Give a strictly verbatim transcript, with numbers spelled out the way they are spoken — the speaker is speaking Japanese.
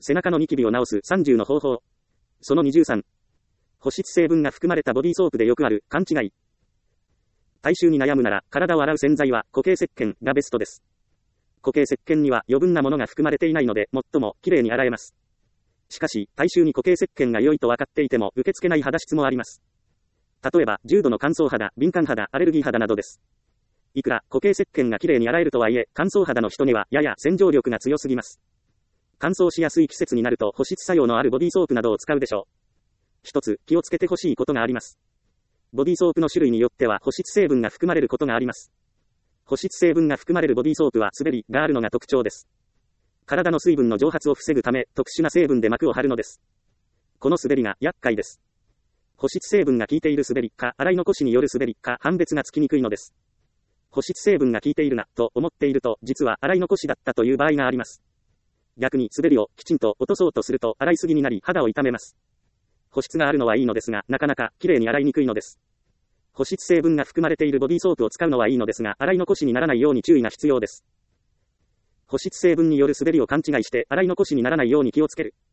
背中のニキビを治すさんじゅうの方法。そのにじゅうさん。保湿成分が含まれたボディーソープでよくある勘違い。体臭に悩むなら、体を洗う洗剤は固形石鹸がベストです。固形石鹸には余分なものが含まれていないので、最もきれいに洗えます。しかし、体臭に固形石鹸が良いと分かっていても受け付けない肌質もあります。例えば、重度の乾燥肌、敏感肌、アレルギー肌などです。いくら固形石鹸がきれいに洗えるとはいえ、乾燥肌の人にはやや洗浄力が強すぎます。乾燥しやすい季節になると保湿作用のあるボディーソープなどを使うでしょう。一つ気をつけてほしいことがあります。ボディーソープの種類によっては保湿成分が含まれることがあります。保湿成分が含まれるボディーソープは滑りがあるのが特徴です。体の水分の蒸発を防ぐため特殊な成分で膜を張るのです。この滑りが厄介です。保湿成分が効いている滑りか洗い残しによる滑りか判別がつきにくいのです。保湿成分が効いているなと思っていると実は洗い残しだったという場合があります。逆に滑りをきちんと落とそうとすると洗いすぎになり肌を痛めます。保湿があるのはいいのですが、なかなかきれいに洗いにくいのです。保湿成分が含まれているボディーソープを使うのはいいのですが、洗い残しにならないように注意が必要です。保湿成分による滑りを勘違いして洗い残しにならないように気をつける。